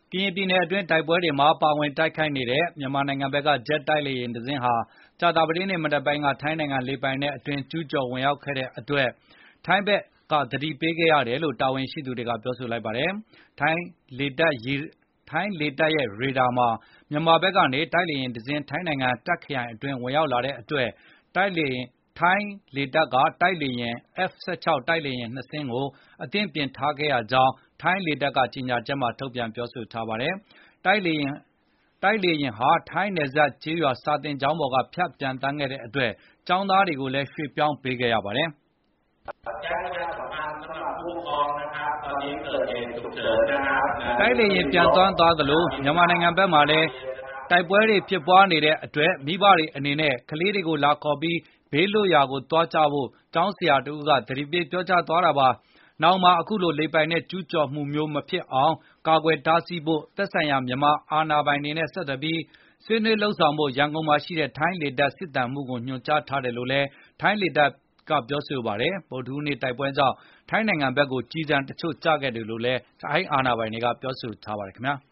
ကရင်ပြည်နယ်အတွင်းတိုက်ပွဲတွေမှာပါဝင်တိုက်ခိုက်နေတဲ့မြန်မာနိုင်ငံဘက်ကဂျက်တိုက်လေယာဉ်တစ်စင်းဟာကြာသပတေးနေ့မနက်ပိုင်းကထိုင်းနိုင်ငံလေပိုင်နက်အတွင်းကျူးကျော်ဝင်ရောက်ခဲ့တဲ့အတွက်ထိုင်းဘက်ကသတိပေးခဲ့ရတယ်လို့တာဝန်ရှိသူတွေကပြောဆိုလိုက်ပါတယ်။ ထိုင်းလေတပ်ရဲ့ရေဒါမှာမြန်မာဘက်ကနေတိုက်လေယာဉ်တစ်စင်းထိုင်းနိုင်ငံတာ့ခ်ခရိုင်အတွင်းဝင်ရောက်လာတဲ့အတွက်ထိုင်းလေတပ်ကတိုက်လေယာဉ် F16 တိုက်လေယာဉ် 2 စင်းကိုအသင့်ပြင်ထားခဲ့ရကြောင်းထိုင်းလေတပ်ကကြေညာချက်မှာထုတ်ပြန်ပြောဆိုထားပါတယ်။ တိုက်လေယာဉ်ဟာထိုင်းနယ်စပ်ကျေးရွာစာသင်ကျောင်းပေါ်ကဖြတ်ပျံသန်းခဲ့တဲ့အတွက်ကျောင်းသားတွေကိုလည်းရွှေ့ပြောင်းပေးခဲ့ရပါတယ်။ တိုက်လေယာဉ်ပျံသန်းသွားသလိုမြန်မာနိုင်ငံဘက်မှာလည်းတိုက်ပွဲတွေဖြစ်ပွားနေတဲ့အတွက်မိဘတွေအနေနဲ့ကလေးတွေကိုလာခေါ်ပြီးဘေးလွတ်ရာကိုသွားကြဖို့ကျောင်းဆရာတဦးကသတိပေးပြောကြားသွားတာပါ။နောင်မှာအခုလိုလေပိုင်နက်ကျူးကျော်မှုမျိုးမဖြစ်အောင်ကာကွယ်တားဆီးဖို့သက်ဆိုင်ရာမြန်မာအာဏာပိုင်တွေနဲ့ဆက်သွယ်ပြီးဆွေးနွေးလုပ်ဆောင်ဖို့ရန်ကုန်မှာရှိတဲ့ထိုင်းလေတပ်စစ်သံမှူးကိုညွှန်ကြားထားတယ်လို့လည်းထိုင်းလေတပ်ကပြောဆိုပါတယ်။ ဗုဒ္ဓဟူးနေ့တိုက်ပွဲကြောင့်ထိုင်းနိုင်ငံဘက်ကိုကျည်ဆံတချို့ကျခဲ့တယ်လို့လည်းထိုင်းအာဏာပိုင်တွေကပြောဆိုထားပါတယ်ခင်ဗျာ။